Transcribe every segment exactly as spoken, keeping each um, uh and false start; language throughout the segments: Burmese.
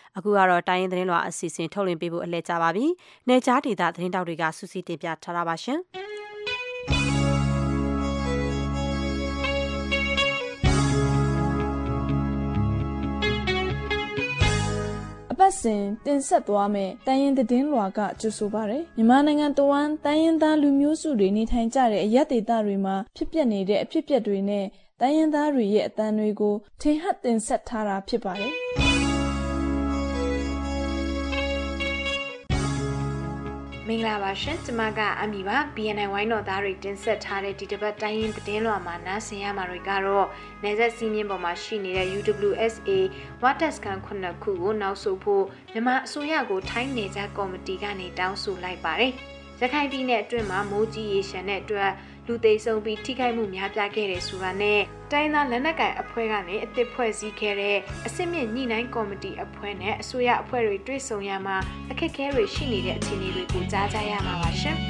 အခုကတော့တိုင်းရင်းသတင်းလွှာအစီအစဉ်ထုတ်လွှင့်ပေးဖို့အလှည့်ကြပါပြီ။နယ်ကြားဒေသသတင်းတောက်တွေကစူးစီးတင်ပြထားတာပါရှင်။ပတ်စဉ်တင်ဆက်သွားမယ်တိုင်းရင်းသတင်းလွှာကကြိုဆိုပါရယ်မြန်မာနိုင်ငံတဝန်းတိုင်းရင်းသားလူမျိုးစုတွေနေထိုင်ကြတဲ့အရက်ဒေသတွေမှာဖြစ်ပျက်နေတဲ့အဖြစ်အပျက်တွေနဲ့တိုင်းရင်းသားတွေရဲ့အသံတွေကိုထင်ဟပ်တင်ဆက်ထားတာဖြစ်ပါတယ်မင်္ဂလာပါရှင်ကျမကအမီပါ ဘီ အန် အိုင် ဝိုင်းတော်သားတွေတင်ဆက်ထားတဲ့ဒီတစ်ပတ်တိုင်းရင်းသတင်းလွှာမှာနားဆင်ရမှာတွေကတော့နယ်စပ်စီးမြင့်ပေါ်မှာရှိနေတဲ့ ယူ ဒဘလျူ အက်စ် အေ ဝါတက်စကန်ခုနှစ်ခုကိုနောက်ဆုတ်ဖို့မြန်မာအစိုးရကိုထိုင်းနယ်စပ်ကော်မတီကနေတောင်းဆိုလိုက်ပါတယ်ရခိုင်ပြည်နယ်အတွင်းမှာမိုးကြီးရေရှမ်းတဲ့အတွက်လူသိဆုံးပြီးထိခိုက်မှုများပြားခဲ့တယ်ဆိုတာနဲ့တိုင်းသားလက်နက်ကိုင်အဖွဲ့ကနေအသစ်ဖွဲ့စည်းခဲ့တဲ့အစစ်မြင့်ညှိနှိုင်းကော်မတီအဖွဲ့နဲ့အစိုးရအဖွဲ့တွေတွေ့ဆုံရမှာအခက်အခဲတွေရှိနေတဲ့အခြေအနေတွေကိုကြားကြရမှာပါရှင်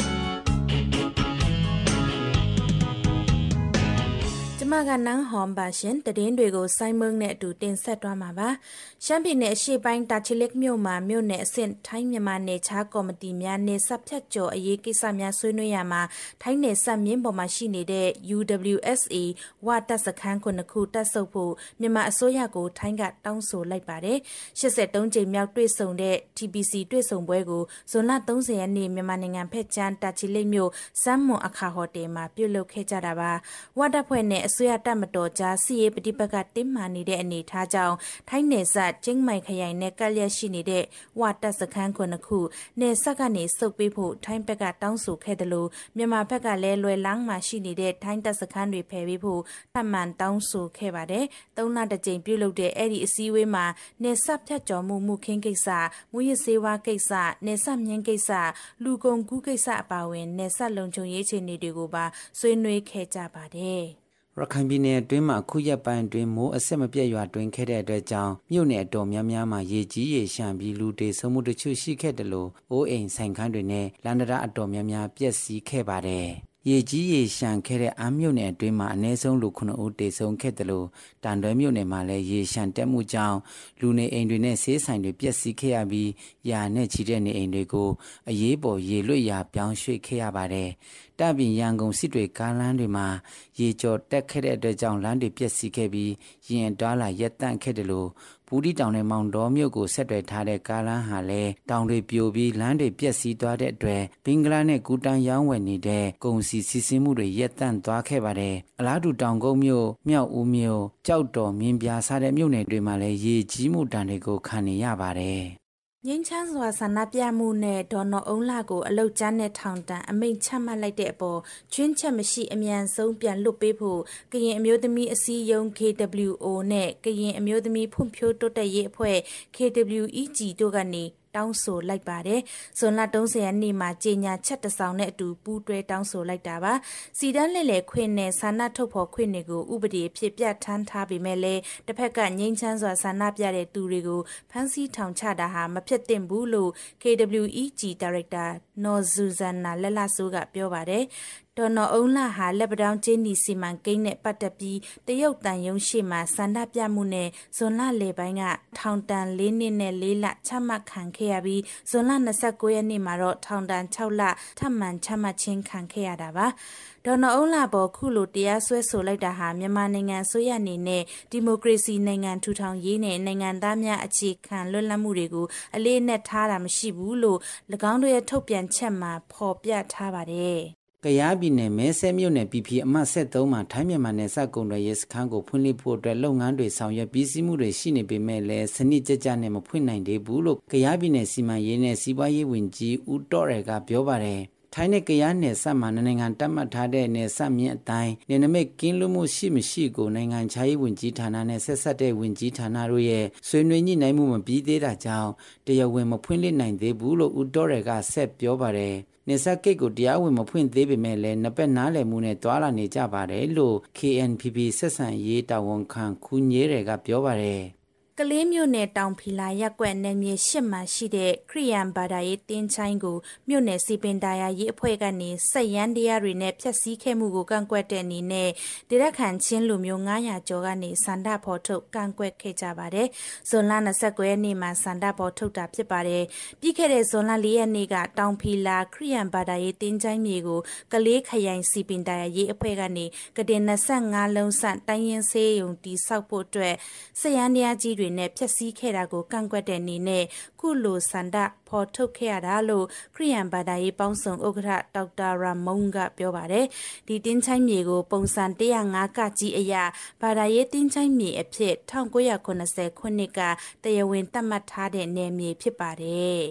ကျမကနန်းဟွန်ပါရှင်တည်င်းတွေကိုစိုင်းမုံနဲ့အတူတင်ဆက်သွားမှာပါရှမ်းပြည်နယ်အရှေ့ပိုင်းတာချီလက်မြို့မှာမြို့နယ်အဆင့်ထိုင်းမြန်မာနယ်ခြားကော်မတီများနေဆက်ဖြတ်ကျော်အရေးကိစ္စများဆွေးနွေးရမှာထိုင်းနယ်ဆက်မြင်းပေါ်မှာရှိနေတဲ့ ယူ ဒဘလျူ အက်စ် အေ ဝါတပ်စခန်းခုနှစ်ခုတပ်ဆုပ်ဖို့မြန်မာအစိုးရကိုထိုင်းကတောင်းဆိုလိုက်ပါတယ်ရှစ်ဆယ်သုံးကြိမ်မြောက်တွေ့ဆုံတဲ့ တီ ဘီ စီ တွေ့ဆုံပွဲကိုဇွန်လသုံးဆယ်ရက်နေ့မြန်မာနိုင်ငံဖက်ချမ်းတာချီလက်မြို့စမ်းမွန်အခါဟိုတယ်မှာပြုလုပ်ခဲ့ကြတာပါဝါတပ်ဖွဲ့နဲ့အစိုးရတပ်မတော်ကြားစီရေးပဋိပက္ခတင်းမာနေတဲ့အနေအထားကြောင့်ထိုင်းနယ်စပ်ကျင်းမိုင်ခရိုင်နဲ့ကပ်လျက်ရှိနေတဲ့ဝါတပ်စခန်းခုနှစ်ခုနယ်စပ်ကနေစုပ်ပေးဖို့ထိုင်းဘက်ကတောင်းဆိုခဲ့တယ်လို့မြန်မာဘက်ကလည်းလွယ်လန်းမှာရှိနေတဲ့ထိုင်းတပ်စခန်းတွေဖယ်ပေးဖို့ထပ်မံတောင်းဆိုခဲ့ပါတယ်။သုံးလတစ်ကြိမ်ပြုလုပ်တဲ့အဲ့ဒီအစည်းအဝေးမှာနယ်စပ်ဖြတ်ကျော်မှုမှုခင်းကိစ္စမူရစေဝါကိစ္စနယ်စပ်မြင်းကိစ္စလူကုန်ကူးကိစ္စအပါအဝင်နယ်စပ်လုံခြုံရေးအခြေအနေတွေကိုပါဆွေးနွေးခဲ့ကြပါတယ်။ရခိုင်ပြည်နယ်အတွင်းမှာအခုရက်ပိုင်းအတွင်းမိုးအဆက်မပြတ်ရွာတွင်ခဲ့တဲ့အတွက်ကြောင့်မြို့နယ်အတော်များများမှာရေကြီးရေရှမ်းပြီးလူတွေဆုံးမှုတချို့ရှိခဲ့တယ်လို့အိုးအိမ်ဆိုင်ခန်းတွေနဲ့လန်ဒရာအတော်များများပျက်စီးခဲ့ပါတယ်။ရေကြီးရေရှမ်းခဲ့တဲ့အမ်းမြို့နယ်အတွင်းမှာအနည်းဆုံးလူခုနှစ်ဦးတေဆုံးခဲ့တယ်လို့တန်တွဲမြို့နယ်မှာလည်းရေရှမ်းတက်မှုကြောင့်လူနေအိမ်တွေနဲ့ဆေးဆိုင်တွေပျက်စီးခဲ့ရပြီးရာနဲ့ချီတဲ့နေအိမ်တွေကိုအရေးပေါ်ရေလွှတ်ရာပြောင်းရွှေ့ခဲ့ရပါတယ်။တပ်ပြင်ရန်ကုန်စစ်တွေကားလမ်းတွေမှာရေကျော်တက်ခဲ့တဲ့အတွက်ကြောင့်လမ်းတွေပျက်စီးခဲ့ပြီးရင်တွာလာရက်တန့်ခဲ့တယ်လို့ပူဒီတောင်နဲ့မောင်တော်မြို့ကိုဆက်သွယ်ထားတဲ့ကားလမ်းဟာလည်းတောင်တွေပြိုပြီးလမ်းတွေပျက်စီးသွားတဲ့အတွက်ဘင်္ဂလားနဲ့ကူတန်ရောင်းဝယ်နေတဲ့ကုန်စည်စီးဆင်းမှုတွေရက်တန့်သွားခဲ့ပါတယ်။အလားတူတောင်ကုန်းမြို့မြောက်ဦးမြို့ကြောက်တော်မြင်းပြားစားတဲ့မြို့နယ်တွေမှာလည်းရေကြီးမှုတန်တွေကိုခံနေရပါတယ်။ငင်းချမ်းစွာဆန္ဒပြမှုနဲ့ဒေါ်နော်အုံးလာကိုအလုတ်ကျန်းတဲ့ထောင်တန်းအမိန့်ချမှတ်လိုက်တဲ့အပေါ်ချွင်းချက်မရှိအမြန်ဆုံးပြန်လွတ်ပေးဖို့ကရင်အမျိုးသမီးအစည်းအရုံး ကေ ဒဘလျူ အို နဲ့ကရင်အမျိုးသမီးဖွံ့ဖြိုးတိုးတက်ရေးအဖွဲ့ ကေ ဒဘလျူ အီ ဂျီ တို့ကနေတောင်းဆိုလိုက်ပါတယ်။ဇွန်လသုံးဆယ်ရက်နေ့မှာကြေညာချက်တစ်စောင်နဲ့အတူပူးတွဲတောင်းဆိုလိုက်တာပါ။စီတန်းလှည့်လည်ခွင့်နဲ့ဆန္ဒထုတ်ဖော်ခွင့်တွေကိုဥပဒေဖြစ်ပြဋ္ဌာန်းထားပေမဲ့လည်းတစ်ဖက်ကငြိမ်းချမ်းစွာဆန္ဒပြတဲ့သူတွေကိုဖမ်းဆီးထောင်ချတာဟာမဖြစ်သင့်ဘူးလို့ ကေ ဒဘလျူ အီ ဂျီ ဒါရိုက်တာနော်ဇူဇန်နာလက်လဆိုးကပြောပါတယ်။ဒေါ်နော်အုံးလာဟာလက်ပတောင်းကျင်းဒီစီမံကိန်းနဲ့ပတ်သက်ပြီးတရုတ်တန်ယုံရှိမှဆန္ဒပြမှုနဲ့ဇွန်လလယ်ပိုင်းကထောင်တန်၄နှစ်နဲ့၄လချမှတ်ခံခဲ့ရပြီးဇွန်လ၂၉ရက်နေ့မှာတော့ထောင်တန်၆လထပ်မံချမှတ်ခြင်းခံခဲ့ရတာပါ။ဒေါ်နော်အုံးလာပေါ်ခုလိုတရားစွဲဆိုလိုက်တာဟာမြန်မာနိုင်ငံဆိုရအနေနဲ့ဒီမိုကရေစီနိုင်ငံထူထောင်ရေးနဲ့နိုင်ငံသားများအခြေခံလွတ်လပ်မှုတွေကိုအလေးအနက်ထားတာမရှိဘူးလို့၎င်းတို့ရဲ့ထုတ်ပြန်ချက်မှာဖော်ပြထားပါတယ်။ကယားပြည်နယ်မဲဆဲမြို့နယ် ပီ ပီ အမှတ်ဆက်သုံးမှာထိုင်းမြန်မာနယ်စပ်ကုန်သွယ်ရေးစခန်းကိုဖွင့်လှစ်ဖို့အတွက်လုပ်ငန်းတွေဆောင်ရွက်ပြီးစီးမှုတွေရှိနေပေမဲ့လည်းစနစ်ကျကျနဲ့မဖွင့်နိုင်သေးဘူးလို့ကယားပြည်နယ်စီမံရေးနဲ့စီးပွားရေးဝန်ကြီးဦးတော်ရယ်ကပြောပါတယ်။ထိုင်းနဲ့ကယားနယ်စပ်မှာနိုင်ငံတတ်မှတ်ထားတဲ့နယ်စပ်မြင့်အတိုင်းနယ်နိမိတ်ကင်းလွတ်မှုရှိမရှိကိုနိုင်ငံခြားရေးဝန်ကြီးဌာနနဲ့ဆက်ဆက်တဲ့ဝန်ကြီးဌာနတို့ရဲ့ဆွေးနွေးညှိနှိုင်းမှုမပြီးသေးတာကြောင့်တရားဝင်မဖွင့်လှစ်နိုင်သေးဘူးလို့ဦးတော်ရယ်ကဆက်ပြောပါတယ်။နေဆက်ကိတ်ကိုတရားဝင်မဖွင့်သေးပေမဲ့လည်းနှစ်ပတ်နားလည်မှုနဲ့တွာလာနေကြပါတယ်လို့ ကေ အန် ပီ ပီ ဆက်ဆံရေးတာဝန်ခံခူညေးတွေကပြောပါတယ်ကကလေးမြို့နယ်တောင်ဖီလာရက်ကွက်နယ်မြေရှစ်မှာရှိတဲ့ခရီးယန်ဘာသာရေးတင်းချိုင်းကိုမြို့နယ်စီပင်ဒါယာရေးအဖွဲ့ကနေစက်ရန်တရားတွေနဲ့ဖျက်ဆီးခဲ့မှုကိုကန့်ကွက်တဲ့အနေနဲ့ဒေသခံချင်းလူမျိုးငါးရာကျော်ကနေစန္ဒဖော်ထုတ်ကန့်ကွက်ခဲ့ကြပါတယ်။ဇွန်လ၂၉ရက်နေ့မှာစန္ဒဖော်ထုတ်တာဖြစ်ပါတယ်။ပြီးခဲ့တဲ့ဇွန်လ၄ရက်နေ့ကတောင်ဖီလာခရီးယန်ဘာသာရေးတင်းချိုင်းမြေကိုကလေးခရိုင်စီပင်ဒါယာရေးအဖွဲ့ကနေကတင်၂၅လုံးဆန့်တိုင်းရင်းဆေးရုံတီဆောက်ဖို့အတွက်စက်ရန်တရားကြီးတွေနဲ့ဖျက်ဆီးခဲ့တာကိုကန့်ကွက်တဲ့အနေနဲ့ခုလိုစန္ဒဖော်ထုတ်ခဲ့ရတာလို့ခရီးယန်ဘာသာရေးပေါင်းစုံဥက္ကဋ္ဌဒေါက်တာရာမုံကပြောပါတယ်ဒီတင်းချိုင်းမြေကိုပုံစံ၁၀၅ကကြီးအရာဘာသာရေးတင်းချိုင်းမြေအဖြစ်၁၉၇၀ခုနှစ်ကတရားဝင်သတ်မှတ်ထားတဲ့နယ်မြေဖြစ်ပါတယ်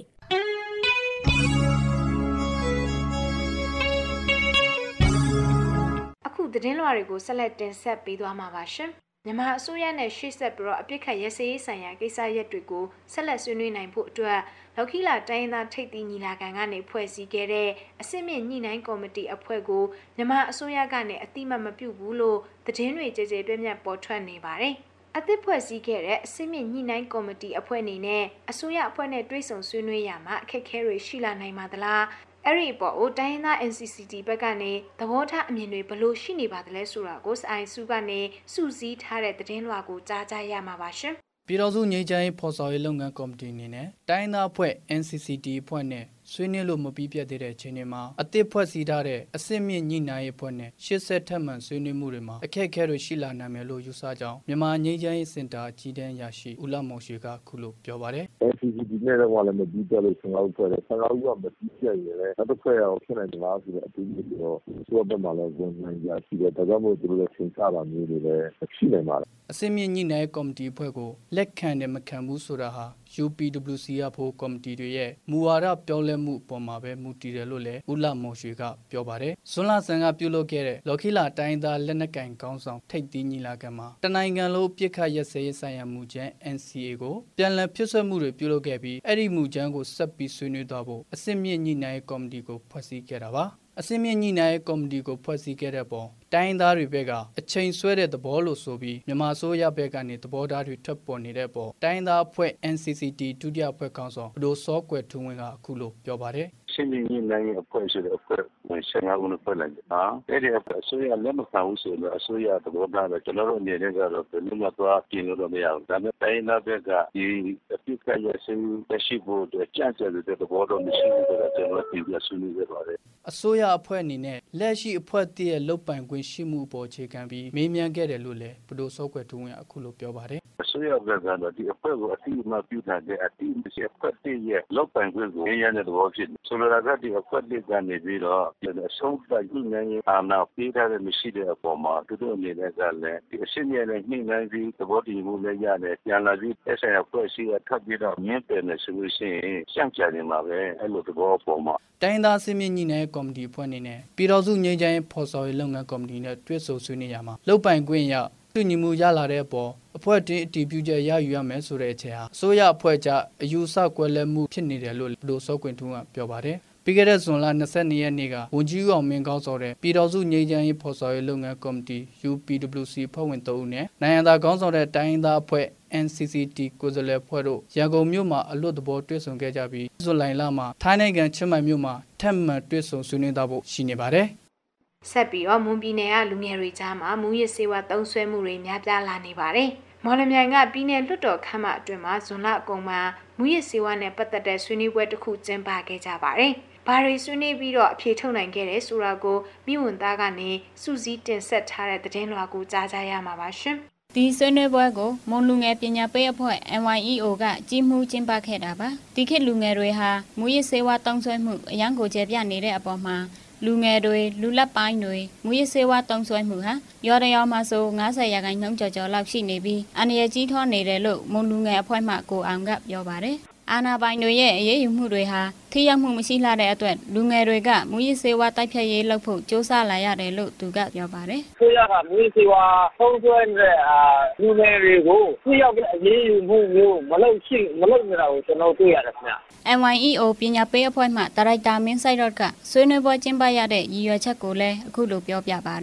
အခုသတင်းလွှာတွေကိုဆက်လက်တင်ဆက်ပေးသွားမှာပါရှင်မြန်မာအစိုးရနဲ့ရှေ့ဆက်ပြီးတော့အပြစ်ခတ်ရစရေးဆိုင်ရာကိစ္စရပ်တွေကိုဆက်လက်ဆွေးနွေးနိုင်ဖို့အတွက်လောက်ခီလာတိုင်းရင်းသားထိပ်သီးညီလာခံကနေဖွဲ့စည်းခဲ့တဲ့အစစ်မြင့်ညှိနှိုင်းကော်မတီအဖွဲ့ကိုမြန်မာအစိုးရကနေအတိမတ်မပြုဘူးလို့သတင်းတွေကြဲကြဲပြန့်ပြန့်ပေါ်ထွက်နေပါတယ်။အသစ်ဖွဲ့စည်းခဲ့တဲ့အစစ်မြင့်ညှိနှိုင်းကော်မတီအဖွဲ့အနေနဲ့အစိုးရအဖွဲ့နဲ့တွဲဆုံဆွေးနွေးရမှာအခက်အခဲတွေရှိလာနိုင်ပါသလား။အဲ့ဒီပေါ်ကိုတိုင်းရင်းသား N C C T ဘက်ကနေသဘောထားအမြင်တွေဘလို့ရှိနေပါသလဲဆိုတာကိုစအိုင်စုကနေစုစည်းထားတဲ့သတင်းလွှာကိုကြားကြရမှာပါရှင်ပြည်တော်စုငြိမ်းချမ်းရေးဖော်ဆောင်ရေးလုပ်ငန်းကော်မတီအနေနဲ့တိုင်းသားအဖွဲ့ N C C T အဖွဲ့နဲ့ဆွေးနွေးလို့မပြီးပြတ်သေးတဲ့အချိန်တွေမှာအသစ်ဖွဲ့စည်းထားတဲ့အစစ်မြင့်ညှိနှိုင်းရေးအဖွဲ့နဲ့ရှစ်ဆက်ထပ်မံဆွေးနွေးမှုတွေမှာအခက်အခဲတွေရှိလာနိုင်မယ်လို့ယူဆကြောင်းမြန်မာငြိမ်းချမ်းရေးစင်တာအကြီးတန်းရရှိဦးလမောင်ရွှေကခုလိုပြောပါတယ် N C C T နဲ့တော့လည်းမပြီးပြတ်လို့ဆင်ကားဖွဲ့တယ်ဆင်ကားကမပြီးပြတ်ရင်လည်းနောက်တစ်ဖွဲ့ရအောင်ဖြစ်နိုင်တယ်လားဆိုတော့အတူတူတော့သူ့ဘက်မှာလည်းဝန်နိုင်ကြရှိတယ်ဒါကြောင့်မို့သူတို့လည်းဆင်စားတာမျိုးတွေလည်းရှိနိုင်ပါတယ်အစစ်မြင့်ညှိနှိုင်းကော်မတီအဖွဲ့ကိုလက်ခံတယ်မခံဘူးဆိုတာဟာ U P W C ရဖို့ကော်မတီတွေရဲ့မူဝါဒပြောင်းလဲမှုအပေါ်မှာပဲမူတည်တယ်လို့လည်းဦးလမောင်ရွှေကပြောပါတယ်။ဇွန်လဆန်ကပြုလုပ်ခဲ့တဲ့လော်ခီလာတိုင်းသားလက်နက်ကင်ကောင်းဆောင်ထိပ်သီးညီလာခံမှာတနိုင်ငံလုံးပြစ်ခတ်ရက်စဲရေးဆိုင်ရာမူကြမ်း N C A ကိုပြန်လည်ဖြည့်ဆွတ်မှုတွေပြုလုပ်ခဲ့ပြီးအဲ့ဒီမူကြမ်းကိုဆက်ပြီးဆွေးနွေးသွားဖို့အစစ်မြင့်ညှိနှိုင်းကော်မတီကိုဖွဲ့စည်းခဲ့တာပါ။အစစ်မြင့်ညှိနှိုင်းကော်မတီကိုဖွဲ့စည်းခဲ့တဲ့ပေါ်တိုင်းသားတွေဘက်ကအချိန်ဆွဲတဲ့သဘောလို့ဆိုပြီးမြန်မာစိုးရဘက်ကနေသဘောထားတွေထွက်ပေါ်နေတဲ့ပေါ်တိုင်းသားအဖွဲ့ N C C T ဒုတိယအဖွဲ့ကောင်ဆောင်ဘဒိုစောကွယ်ထွန်းဝင်းကအခုလိုပြောပါတယ်ရှင်းရှင်းလင်းလင်းအဖွဲ့ဆိုတဲ့အဖွဲ့ဝင်ဆင်ရဦးဖွဲ့လိုက်တာအဲ့ဒီအဖွဲ့ဆိုရလက်မခံဘူးဆိုတော့အစိုးရသဘောထားပဲကျွန်တော်တို့အနေနဲ့ကတော့ဘယ်လိုမှသွားပြင်လို့တော့မရဘူးဒါပေမဲ့တိုင်းသားဘက်ကဒီအပြစ်ကရစင်းရှိဖို့အတွက်ကြံ့ကြံ့တဲ့သဘောတော့မရှိဘူးဆိုတော့ကျွန်တော်ပြင်ပြဆွေးနွေးခဲ့ပါတယ်အစိုးရအဖွဲ့အနေနဲ့လက်ရှိအဖွဲ့တည်းရဲ့လုတ်ပိုင်ခွင့်ရှိမှုအပေါ်အခြေခံပြီးမေးမြန်းခဲ့တယ်လို့လည်းဘဒိုစောကွယ်ထွန်းဝင်းအခုလိုပြောပါတယ်အစိုးရဘက်ကတော့ဒီအဖွဲ့ကိုအတိအမှပြုထားတဲ့အတိအကျအဖွဲ့တည်းရဲ့လုတ်ပိုင်ခွင့်ကိုရင်းတဲ့သဘောဖြစ်တယ်ဆိုလိုတာကဒီအဖွဲ့တည်းကနေပြီးတော့အဆုံးသတ်ညှိနှိုင်းရေးအာဏာပေးထားတဲ့မရှိတဲ့အပေါ်မှာသူတို့အနေနဲ့ကလည်းဒီအရှင်းမြဲနဲ့ညှိနှိုင်းပြီးသဘောတည်မှုလည်းရတယ်ပြန်လာပြီးအဆိုင်အဖွဲ့အစည်းကထပ်ပြီးတော့မြင့်ပယ်နေဆိုလို့ရှိရင်ရှန့်ကြနေမှာပဲအဲ့လိုသဘောပေါ်မှာတိုင်းသားစစ်မြင့်ညှိနှိုင်းကော်မတီဖွဲ့အနေနဲ့ပြည်တော်စုငြိမ်းချမ်းရေးဖော်ဆောင်ရေးလုပ်ငန်းကော်မတီနဲ့တွဲဆုံဆွေးနွေးရမှာလုတ်ပိုင်ခွင့်ရသူညီမှုရလာတဲ့အပေါ်အဖွဲ့တွင်အတည်ပြုချက်ရယူရမယ်ဆိုတဲ့အချက်ဟာအစိုးရအဖွဲ့ကြားအယူဆကွဲလွဲမှုဖြစ်နေတယ်လို့ဘဒိုစောကွင်ထွန်းကပြောပါတယ်ပြီးခဲ့တဲ့ဇွန်လ၂၂ရက်နေ့ကဝန်ကြီးအောင်မင်းကောင်းဆောင်တဲ့ပြည်တော်စုငြိမ်းချမ်းရေးဖော်ဆောင်ရေးလုပ်ငန်းကော်မတီ U P W C ဖွဲ့ဝင်၃ဦးနဲ့နိုင်ငံသားကောင်းဆောင်တဲ့တိုင်းသားအဖွဲ့ N C C T ကိုယ်စားလှယ်ဖွဲ့တို့ရန်ကုန်မြို့မှာအလွတ်တဘောတွေ့ဆုံခဲ့ကြပြီးဇွန်လလမှာထိုင်းနိုင်ငံချင်းမိုင်မြို့မှာထပ်မံတွေ့ဆုံဆွေးနွေးသွားဖို့ရှိနေပါတယ်ဆက်ပြီးတော့မွန်ပြည်နယ်ကလူငယ်တွေကြားမှာမူရစ်စေဝါသုံးစွဲမှုတွေများပြားလာနေပါတယ်။မော်လမြိုင်ကပြည်နယ်လွှတ်တော်ခန်းမအတွင်းမှာဇွန်လအကုန်မှာမူရစ်စေဝါနဲ့ပတ်သက်တဲ့ဆွေးနွေးပွဲတစ်ခုကျင်းပခဲ့ကြပါတယ်။ဘာတွေဆွေးနွေးပြီးတော့အဖြေထုတ်နိုင်ခဲ့တယ်ဆိုတာကိုမိဝန်သားကနေစုစည်းတင်ဆက်ထားတဲ့သတင်းလွှာကိုကြားကြရမှာပါရှင်။ဒီဆွေးနွေးပွဲကိုမွန်လူငယ်ပညာပေးအဖွဲ့ N Y E O ကကြီးမှုကျင်းပခဲ့တာပါ။ဒီခေတ်လူငယ်တွေဟာမူရစ်စေဝါသုံးစွဲမှုအရန်ကိုကျေပြနေတဲ့အပေါ်မှာလူငယ်တွေလူလက်ပိုင်းတွေမူရစ်စေဝါသုံးစွဲမှုဟာရော်ရရော်မှာဆို၅၀ရာခိုင်နှုန်းကျော်ကျော်လောက်ရှိနေပြီးအန္တရာယ်ကြီးထွားနေတယ်လို့မွန်လူငယ်အဖွဲ့မှကိုအောင်ကပြောပါတယ်။အာဏာပိုင်တွေရဲ့အရေးယူမှုတွေဟာထိရောက်မှုမရှိလှတဲ့အတွက်လူငယ်တွေကမူရစ်စေဝါတိုက်ဖြတ်ရေးလုပ်ဖို့စ조사လာရတယ်လို့သူကပြောပါတယ်။ဆိုရကမူရစ်စေဝါသုံးစွဲတဲ့အာလူငယ်တွေကိုထိရောက်တဲ့အရေးယူမှုမျိုးမလုပ်ရှိမလုပ်နေတာကိုကျွန်တော်တွေ့ရတယ်ခင်ဗျ။ N Y E O ပညာပေးအဖွဲ့မှဒါရိုက်တာမင်းဆိုင်ရော့ကဆွေးနွေးပွဲကျင်းပရတဲ့ရည်ရွယ်ချက်ကိုလည်းအခုလိုပြောပြပါတယ်။သူ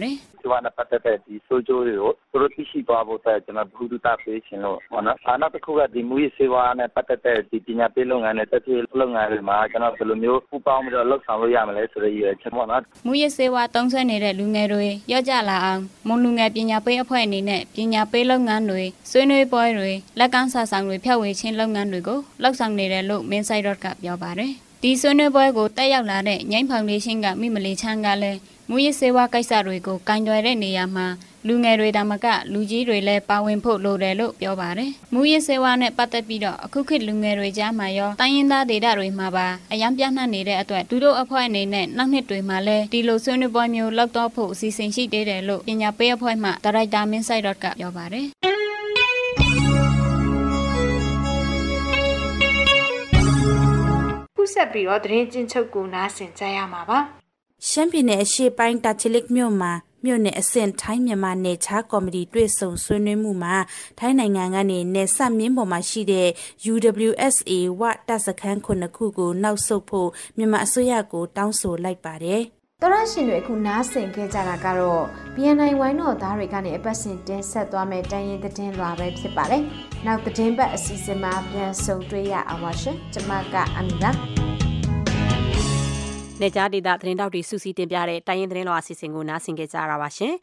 စေဝါနဲ့ပတ်သက်တဲ့ဒီဆိုကြိုးတွေကိုသူတို့သိရှိသွားဖို့အတွက်ကျွန်တော်ဘုဒ္ဓတာပေးခြင်းလို့ပေါ့နော်။နောက်တစ်ခုကဒီမူရေးစေဝါနဲ့ပတ်သက်တဲ့ဒီပညာပေးလုပ်ငန်းနဲ့တက်သေးလုပ်ငန်းတွေမှာကျွန်တော်ဘယ်လိုမျိုးပူးပေါင်းပြီးတော့လုပ်ဆောင်လို့ရမလဲဆိုတဲ့ရည်ရွယ်ချက်ပေါ့နော်။မူရေးစေဝါသုံးစွဲနေတဲ့လူငယ်တွေရော့ကြလာအောင်မွန်လူငယ်ပညာပေးအဖွဲ့အနေနဲ့ပညာပေးလုပ်ငန်းတွေဆွေးနွေးပွဲတွေလက်ကမ်းစာဆောင်တွေဖြန့်ဝေခြင်းလုပ်ငန်းတွေကိုလှုပ်ဆောင်နေတယ်လို့ Main Site ကပြောပါတယ်။ဒီဆွေးနွေးပွဲကိုတက်ရောက်လာတဲ့ငိမ့်ဖောင်ဒေးရှင်းကမိမလီချန်းကလည်းမူရစေဝါကိစ္စတွေကိုကင်တွယ်တဲ့နေရာမှာလူငယ်တွေဒါမှကလူကြီးတွေလည်းပါဝင်ဖို့လိုတယ်လို့ပြောပါတယ်။မူရစေဝါနဲ့ပတ်သက်ပြီးတော့အခုခေတ်လူငယ်တွေကြားမှာရောတိုင်းရင်းသားဒေသတွေမှာပါအယံပြန့်နှံ့နေတဲ့အတွက်သူတို့အဖွဲ့အနေနဲ့နောက်နှစ်တွေမှာလည်းဒီလိုဆွေးနွေးပွဲမျိုးလုပ်တော့ဖို့အစီအစဉ်ရှိသေးတယ်လို့ပညာပေးအဖွဲ့မှဒါရိုက်တာမင်းဆိုင်ဒေါ့ကပြောပါတယ်။ခုဆက်ပြီးတော့သတင်းချင်းချုပ်ကိုနားဆင်ကြရမှာပါ။ရှမ်းပြည်နယ်အရှေ့ပိုင်းတာချီလစ်မြို့မှာမြို့နယ်အဆင့်ထိုင်းမြန်မာနယ်ခြားကော်မတီတွေ့ဆုံဆွေးနွေးမှုမှာထိုင်းနိုင်ငံကနေနယ်စပ်မြင်းပေါ်မှာရှိတဲ့ ယူ ဒဘလျူ အက်စ် အေ ဝတပ်စခန်းခုနှစ်ခုကိုနောက်ဆုတ်ဖို့မြန်မာအစိုးရကိုတောင်းဆိုလိုက်ပါတယ်။တော်ရရှင်တွေအခုနားဆင်ခဲ့ကြတာကတော့ ဘီ အန် အိုင် ဝိုင်းတော်သားတွေကနေအပတ်စဉ်တင်ဆက်သွားမယ့်တိုင်းရင်းသတင်းလွှာပဲဖြစ်ပါတယ်။နောက်သတင်းပတ်အစီအစဉ်မှာပြန်ဆုံတွေ့ရအောင်ပါရှင်။ကျွန်မကအမီပါနေကြားဒေသသတင်းတောက်တွေစူးစီးတင်ပြတဲ့တိုင်းရင်းသတင်းလွှာအစီအစဉ်ကိုနားဆင်ကြကြရပါရှင်